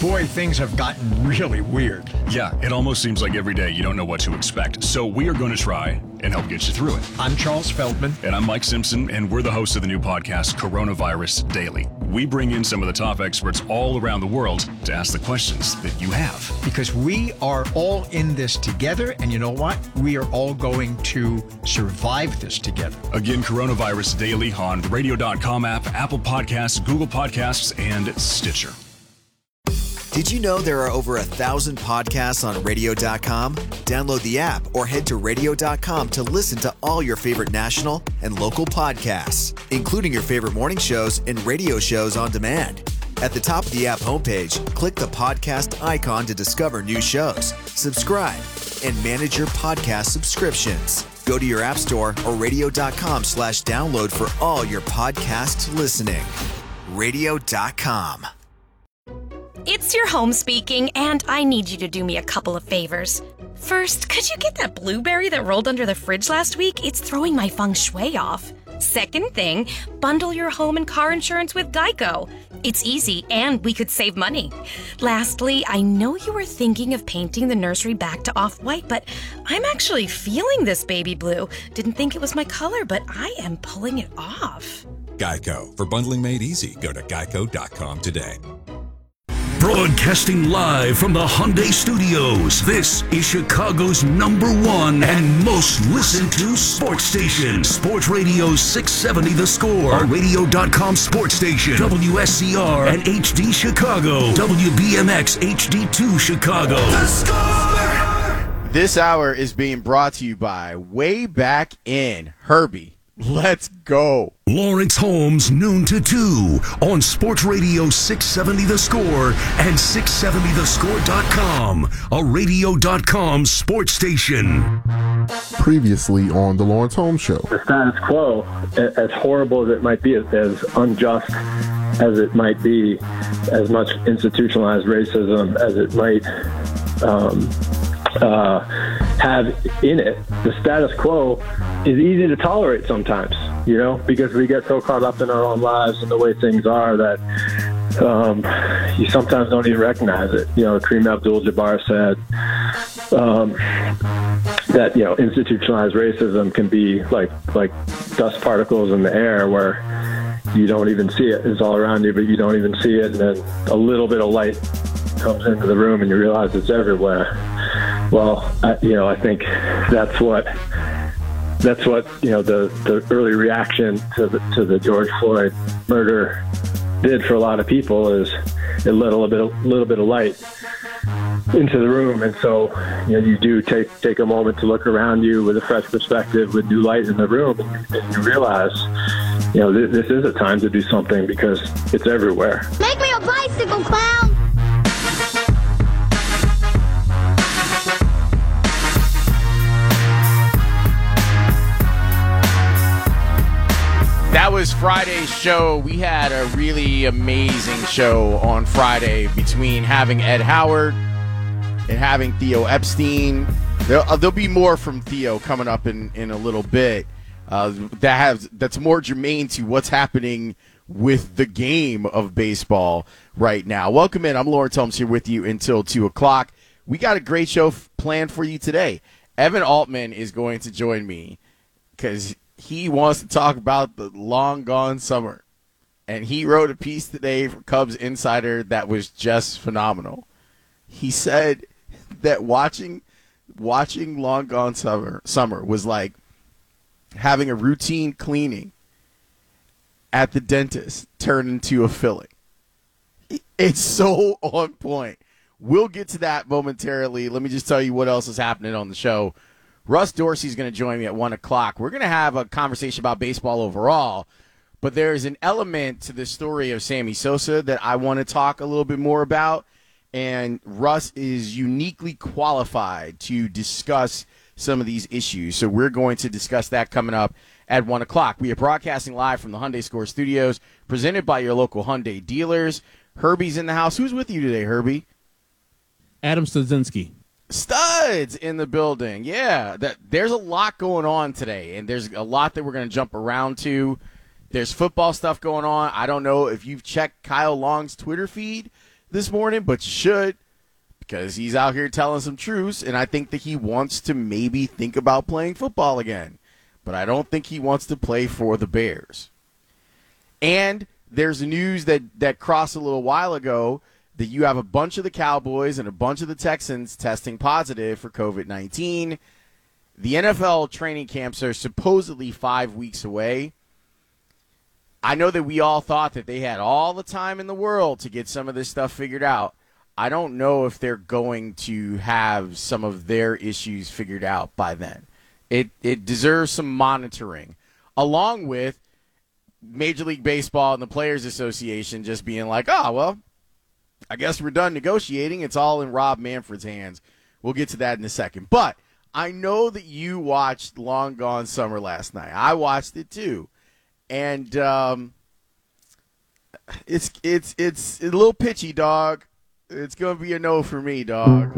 boy, things have gotten really weird. Yeah, it almost seems like every day you don't know what to expect. So we are going to try and help get you through it. I'm Charles Feldman. And I'm Mike Simpson, and we're the hosts of the new podcast, Coronavirus Daily. We bring in some of the top experts all around the world to ask the questions that you have. Because we are all in this together, and you know what? We are all going to survive this together. Again, Coronavirus Daily on the Radio.com app, Apple Podcasts, Google Podcasts, and Stitcher. Did you know there are over 1,000 podcasts on Radio.com? Download the app or head to Radio.com to listen to all your favorite national and local podcasts, including your favorite morning shows and radio shows on demand. At the top of the app homepage, click the podcast icon to discover new shows, subscribe, and manage your podcast subscriptions. Go to your app store or Radio.com/download for all your podcast listening. Radio.com. It's your home speaking, and I need you to do me a couple of favors. First, could you get that blueberry that rolled under the fridge last week? It's throwing my feng shui off. Second thing, bundle your home and car insurance with Geico. It's easy, and we could save money. Lastly, I know you were thinking of painting the nursery back to off-white, but I'm actually feeling this baby blue. Didn't think it was my color, but I am pulling it off. Geico. For bundling made easy, go to geico.com today. Broadcasting live from the Hyundai Studios, this is Chicago's #1 and most listened to sports station. Sports Radio 670 The Score, a Radio.com sports station. WSCR and HD Chicago. WBMX HD2 Chicago. The Score! This hour is being brought to you by Way Back In. Herbie, let's go. Lawrence Holmes, noon to 2 on Sports Radio 670 The Score and 670thescore.com, a Radio.com sports station. Previously on the Lawrence Holmes Show. The status quo, as horrible as it might be, as unjust as it might be, as much institutionalized racism as it might have in it, the status quo is easy to tolerate sometimes, because we get so caught up in our own lives and the way things are that you sometimes don't even recognize it. Kareem Abdul-Jabbar said that, institutionalized racism can be like dust particles in the air where you don't even see it. It's all around you, but you don't even see it. And then a little bit of light comes into the room and you realize it's everywhere. Well, I think that's what the early reaction to the George Floyd murder did for a lot of people is it let a little bit of light into the room, and so you do take a moment to look around you with a fresh perspective, with new light in the room, and you realize this is a time to do something because it's everywhere. Make me a bicycle, clown. That was Friday's show. We had a really amazing show on Friday between having Ed Howard and having Theo Epstein. There'll be more from Theo coming up in a little bit. That's more germane to what's happening with the game of baseball right now. Welcome in. I'm Lawrence Holmes here with you until 2 o'clock. We got a great show planned for you today. Evan Altman is going to join me because he wants to talk about the long gone summer. And he wrote a piece today for Cubs Insider that was just phenomenal. He said that watching long gone summer was like having a routine cleaning at the dentist turn into a filling. It's so on point. We'll get to that momentarily. Let me just tell you what else is happening on the show. Russ Dorsey's going to join me at 1 o'clock. We're going to have a conversation about baseball overall, but there's an element to the story of Sammy Sosa that I want to talk a little bit more about, and Russ is uniquely qualified to discuss some of these issues. So we're going to discuss that coming up at 1 o'clock. We are broadcasting live from the Hyundai Score Studios, presented by your local Hyundai dealers. Herbie's in the house. Who's with you today, Herbie? Adam Studzinski. Studs in the building. Yeah, there's a lot going on today, and there's a lot that we're going to jump around to. There's football stuff going on. I don't know if you've checked Kyle Long's Twitter feed, this morning, but you should, because he's out here telling some truths, and I think that he wants to maybe think about playing football again. But I don't think he wants to play for the Bears. And there's news that crossed a little while ago that you have a bunch of the Cowboys and a bunch of the Texans testing positive for COVID-19. The NFL training camps are supposedly 5 weeks away. I know that we all thought that they had all the time in the world to get some of this stuff figured out. I don't know if they're going to have some of their issues figured out by then. It deserves some monitoring, along with Major League Baseball and the Players Association just being like, oh, well, I guess we're done negotiating. It's all in Rob Manfred's hands. We'll get to that in a second. But I know that you watched Long Gone Summer last night. I watched it too. And it's a little pitchy, dog. It's going to be a no for me, dog.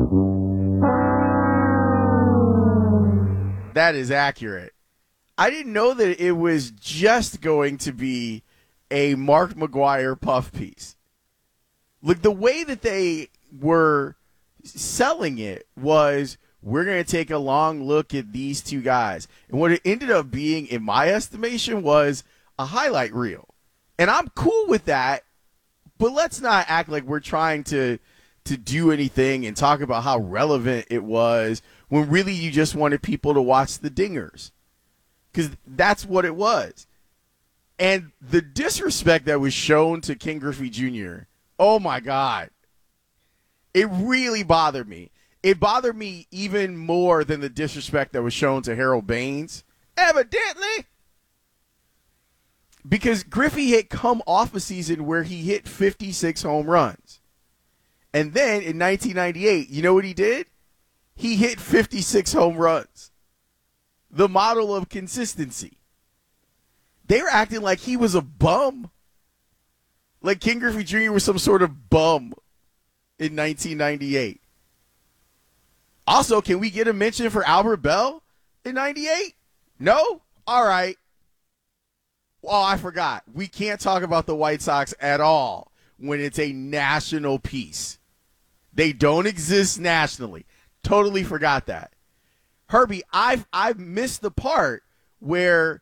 That is accurate. I didn't know that it was just going to be a Mark McGwire puff piece. Look, the way that they were selling it was, we're going to take a long look at these two guys. And what it ended up being, in my estimation, was a highlight reel. And I'm cool with that, but let's not act like we're trying to do anything and talk about how relevant it was when really you just wanted people to watch the dingers. Because that's what it was. And the disrespect that was shown to Ken Griffey Jr., oh my God, it really bothered me. It bothered me even more than the disrespect that was shown to Harold Baines, evidently. Because Griffey had come off a season where he hit 56 home runs. And then in 1998, you know what he did? He hit 56 home runs. The model of consistency. They were acting like he was a bum. Like Ken Griffey Jr. was some sort of bum in 1998. Also, can we get a mention for Albert Bell in 98? No? All right. Oh, I forgot. We can't talk about the White Sox at all when it's a national piece. They don't exist nationally. Totally forgot that. Herbie, I've missed the part where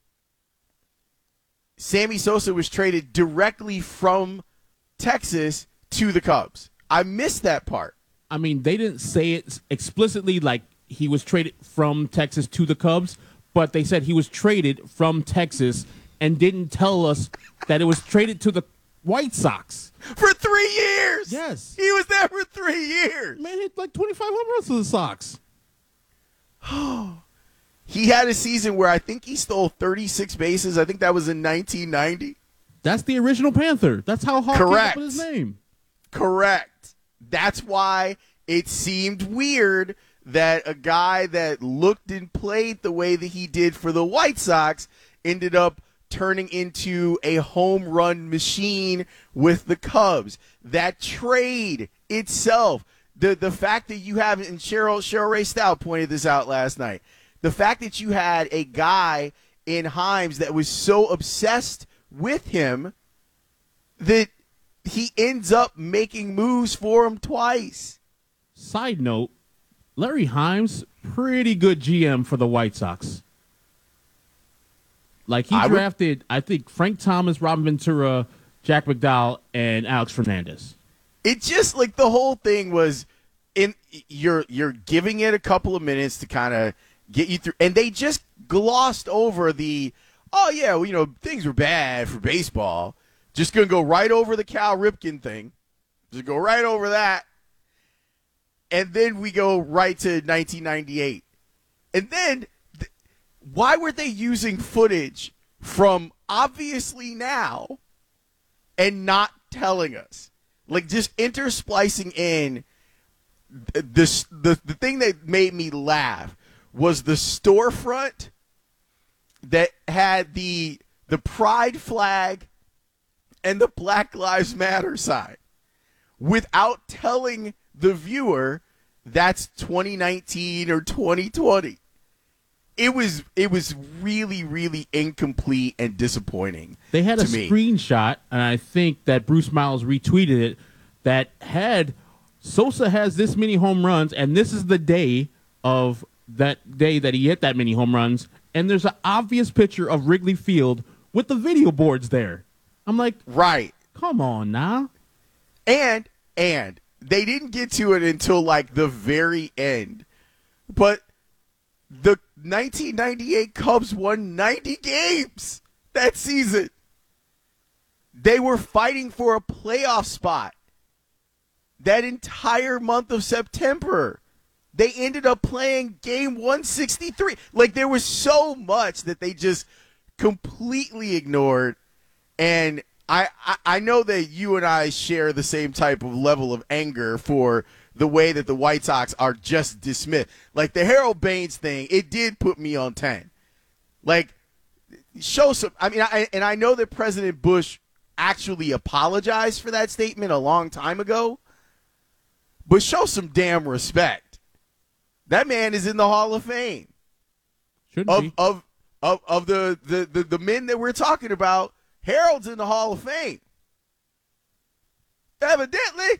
Sammy Sosa was traded directly from Texas to the Cubs. I missed that part. I mean, they didn't say it explicitly like he was traded from Texas to the Cubs, but they said he was traded from Texas and didn't tell us that it was traded to the White Sox. For 3 years! Yes. He was there for 3 years! Man hit like 25 home runs to the Sox. He had a season where I think he stole 36 bases. I think that was in 1990. That's the original Panther. That's how Hawk came up with his name. Correct. That's why it seemed weird that a guy that looked and played the way that he did for the White Sox ended up turning into a home run machine with the Cubs. That trade itself, the fact that you have, and Cheryl Ray Stout pointed this out last night, the fact that you had a guy in Himes that was so obsessed with him that he ends up making moves for him twice. Side note, Larry Himes, pretty good GM for the White Sox. Like, he drafted, I think, Frank Thomas, Robin Ventura, Jack McDowell, and Alex Fernandez. It just, like, the whole thing was, you're giving it a couple of minutes to kind of get you through. And they just glossed over things were bad for baseball. Just going to go right over the Cal Ripken thing. Just go right over that. And then we go right to 1998. And then, why were they using footage from obviously now and not telling us? Like, just intersplicing in this, the thing that made me laugh was the storefront that had the pride flag and the Black Lives Matter sign without telling the viewer that's 2019 or 2020. It was really, really incomplete and disappointing. They had a me. screenshot, and I think that Bruce Miles retweeted it, that had Sosa has this many home runs, and this is the day of that day that he hit that many home runs, and there's an obvious picture of Wrigley Field with the video boards there. I'm like, right. Come on now. And they didn't get to it until like the very end. But the 1998 Cubs won 90 games that season. They were fighting for a playoff spot that entire month of September. They ended up playing game 163. Like, there was so much that they just completely ignored. And I know that you and I share the same type of level of anger for the way that the White Sox are just dismissed. Like, the Harold Baines thing, it did put me on 10. Like, show some – I mean, I know that President Bush actually apologized for that statement a long time ago, but show some damn respect. That man is in the Hall of Fame. Shouldn't be. Of the men that we're talking about, Harold's in the Hall of Fame. Evidently.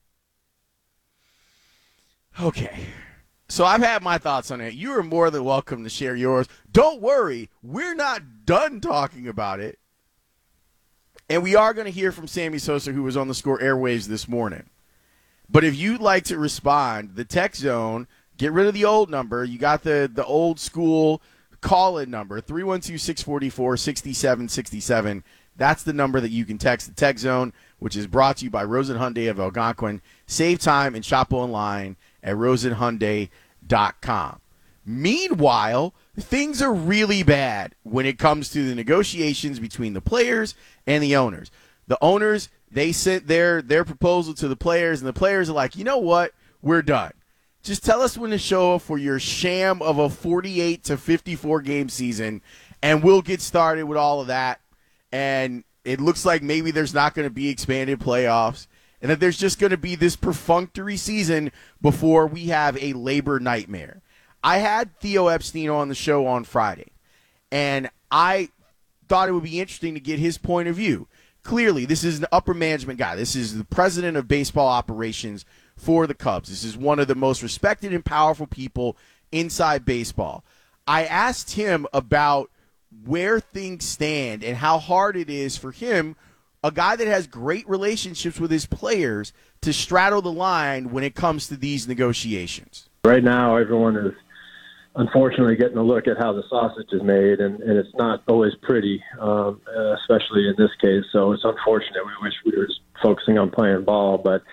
Okay. So I've had my thoughts on it. You are more than welcome to share yours. Don't worry. We're not done talking about it. And we are going to hear from Sammy Sosa, who was on the Score airwaves this morning. But if you'd like to respond, the text zone, get rid of the old number. You got the old school call-in number, 312-644-6767. That's the number that you can text the text zone, which is brought to you by Rosen Hyundai of Algonquin. Save time and shop online at rosenhyundai.com. Meanwhile, things are really bad when it comes to the negotiations between the players and the owners. The owners, they sent their proposal to the players, and the players are like, you know what? We're done. Just tell us when to show up for your sham of a 48 to 54 game season, and we'll get started with all of that. And it looks like maybe there's not going to be expanded playoffs, and that there's just going to be this perfunctory season before we have a labor nightmare. I had Theo Epstein on the show on Friday, and I thought it would be interesting to get his point of view. Clearly, this is an upper management guy. This is the president of baseball operations for the Cubs. This is one of the most respected and powerful people inside baseball. I asked him about where things stand and how hard it is for him, a guy that has great relationships with his players, to straddle the line when it comes to these negotiations. Right now, everyone is unfortunately getting a look at how the sausage is made, and it's not always pretty, especially in this case. So it's unfortunate. We wish we were just focusing on playing ball. But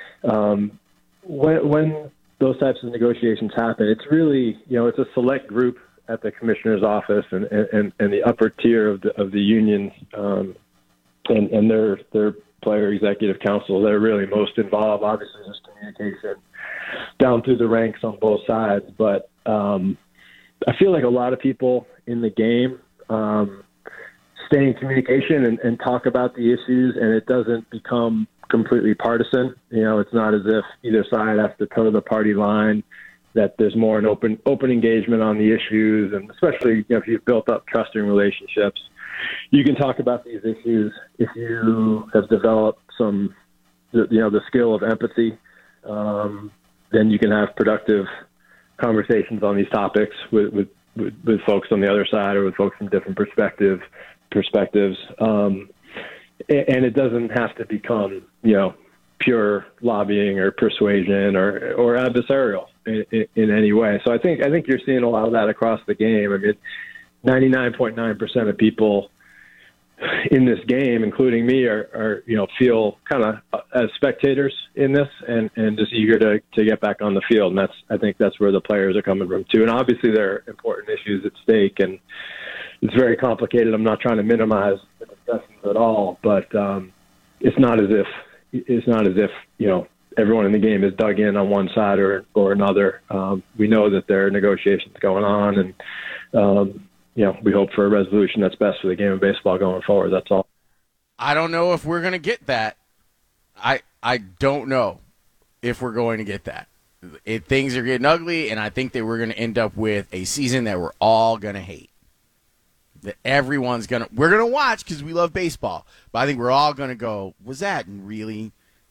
when those types of negotiations happen, it's really, it's a select group at the commissioner's office and the upper tier of the unions and their player executive council. They're really most involved. Obviously, there's communication down through the ranks on both sides, but I feel like a lot of people in the game stay in communication and talk about the issues, and it doesn't become completely partisan. It's not as if either side has to toe the party line, that there's more an open engagement on the issues, and especially if you've built up trusting relationships, you can talk about these issues if you have developed the skill of empathy. Then you can have productive conversations on these topics with folks on the other side or with folks from different perspectives. And it doesn't have to become, pure lobbying or persuasion or adversarial in any way. So I think you're seeing a lot of that across the game. I mean, 99.9% of people in this game, including me, are feel kind of as spectators in this and just eager to get back on the field. And I think that's where the players are coming from too. And obviously there are important issues at stake, and it's very complicated. I'm not trying to minimize the discussions at all, but it's not as if everyone in the game is dug in on one side or another. We know that there are negotiations going on, and we hope for a resolution that's best for the game of baseball going forward. That's all. I don't know if we're going to get that. I don't know if we're going to get that. Things are getting ugly, and I think that we're going to end up with a season that we're all going to hate. That we're going to watch because we love baseball, but I think we're all going to go, was that really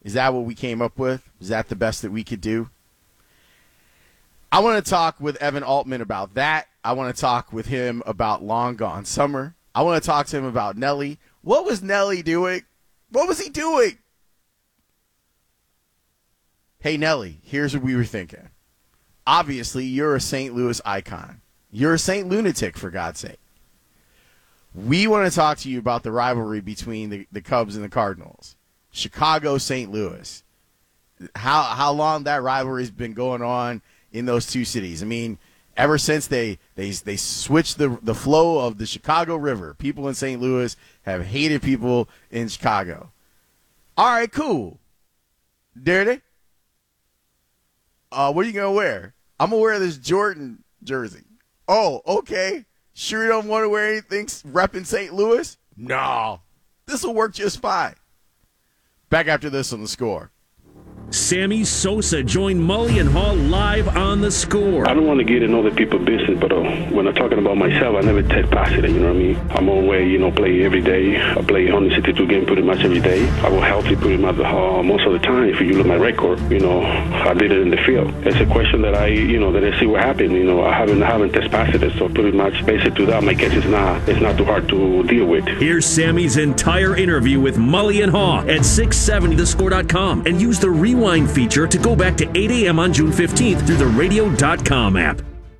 Is that what we came up with? Is that the best that we could do? I want to talk with Evan Altman about that. I want to talk with him about Long Gone Summer. I want to talk to him about Nelly. What was Nelly doing? What was he doing? Hey, Nelly, here's what we were thinking. Obviously, you're a St. Louis icon. You're a St. Lunatic, for God's sake. We want to talk to you about the rivalry between the Cubs and the Cardinals. Chicago, St. Louis. How long that rivalry has been going on in those two cities. I mean, ever since they switched the flow of the Chicago River, people in St. Louis have hated people in Chicago. All right, cool. Dirty. What are you going to wear? I'm going to wear this Jordan jersey. Oh, okay. Sure you don't want to wear anything repping St. Louis? No. This will work just fine. Back after this on The Score. Sammy Sosa joined Mully and Hall live on The Score. I don't want to get in other people's business, but when I'm talking about myself, I never test positive, you know what I mean? I'm on way, play every day. I play 162 games pretty much every day. I was healthy pretty much most of the time. If you look at my record, I did it in the field. It's a question that I see what happened. I haven't test positive, so pretty much basic to that, my guess it's not too hard to deal with. Here's Sammy's entire interview with Mully and Haw at 670thescore.com, and use the rewind feature to go back to 8 a.m. on June 15th through the radio.com app.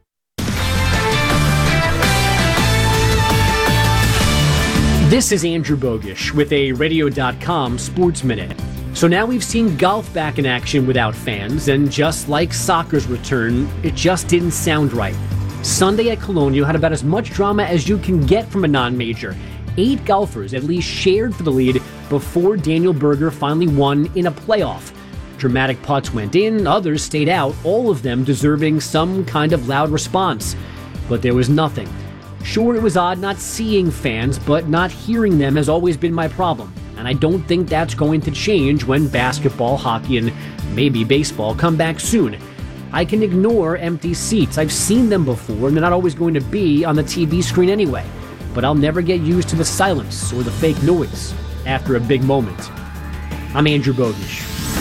This is Andrew Bogish with a radio.com Sports Minute. So now we've seen golf back in action without fans, and just like soccer's return, it just didn't sound right. Sunday at Colonial had about as much drama as you can get from a non-major. 8 golfers at least shared for the lead before Daniel Berger finally won in a playoff. Dramatic putts went in, others stayed out, all of them deserving some kind of loud response. But there was nothing. Sure, it was odd not seeing fans, but not hearing them has always been my problem. And I don't think that's going to change when basketball, hockey, and maybe baseball come back soon. I can ignore empty seats. I've seen them before, and they're not always going to be on the TV screen anyway. But I'll never get used to the silence or the fake noise after a big moment. I'm Andrew Bogish.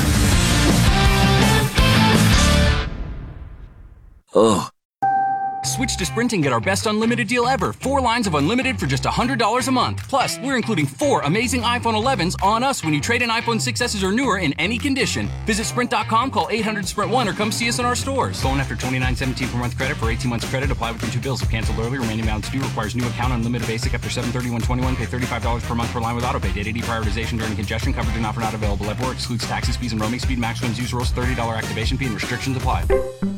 Ugh. Switch to Sprint and get our best unlimited deal ever. 4 lines of unlimited for just $100 a month. Plus, we're including 4 amazing iPhone 11s on us when you trade in iPhone 6s or newer in any condition. Visit Sprint.com, call 800-SPRINT-1 or come see us in our stores. Phone after $29.17 per month credit for 18 months credit. Apply within 2 bills. If canceled early, remaining balance due. Requires new account. Unlimited basic after $731.21. Pay $35 per month per line with autopay. Data prioritization during congestion. Coverage and offer not available everywhere. Excludes taxes, fees, and roaming speed. Maximum use rules. $30 activation fee and restrictions apply.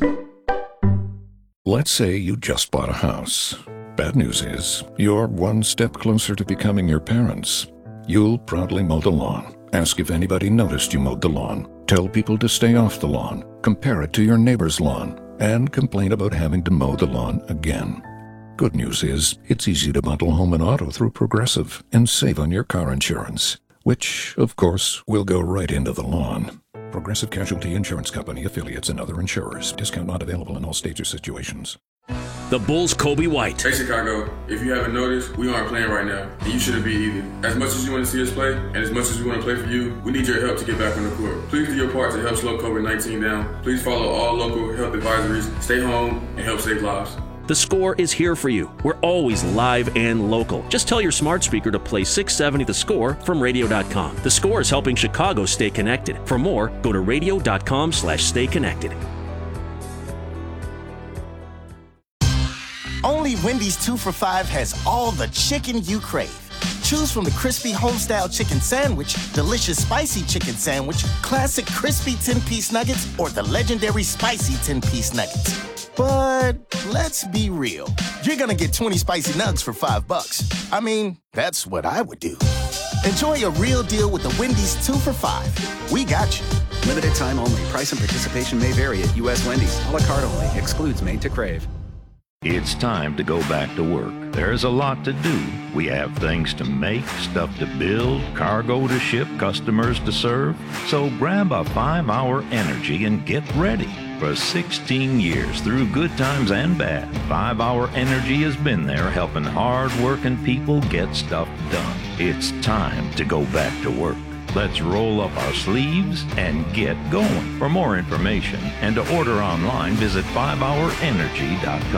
Let's say you just bought a house. Bad news is, you're one step closer to becoming your parents. You'll proudly mow the lawn. Ask if anybody noticed you mowed the lawn. Tell people to stay off the lawn. Compare it to your neighbor's lawn. And complain about having to mow the lawn again. Good news is, it's easy to bundle home and auto through Progressive and save on your car insurance, which, of course, will go right into the lawn. Progressive Casualty Insurance Company, affiliates, and other insurers. Discount not available in all states or situations. The Bulls' Kobe White. Hey Chicago, if you haven't noticed, we aren't playing right now, and you shouldn't be either. As much as you want to see us play, and as much as we want to play for you, we need your help to get back on the court. Please do your part to help slow COVID-19 down. Please follow all local health advisories, stay home, and help save lives. The Score is here for you. We're always live and local. Just tell your smart speaker to play 670 The Score from radio.com. The Score is helping Chicago stay connected. For more, go to radio.com/stay connected. Only Wendy's 2 for $5 has all the chicken you crave. Choose from the crispy homestyle chicken sandwich, delicious spicy chicken sandwich, classic crispy 10-piece nuggets, or the legendary spicy 10-piece nuggets. But let's be real. You're gonna get 20 spicy nugs for $5. I mean, that's what I would do. Enjoy a real deal with the Wendy's 2 for $5. We got you. Limited time only. Price and participation may vary at U.S. Wendy's. A la carte only. Excludes made to crave. It's time to go back to work. There's a lot to do. We have things to make, stuff to build, cargo to ship, customers to serve. So grab a 5-hour Energy and get ready. For 16 years, through good times and bad, 5-hour Energy has been there helping hard-working people get stuff done. It's time to go back to work. Let's roll up our sleeves and get going. For more information and to order online, visit 5hourenergy.com.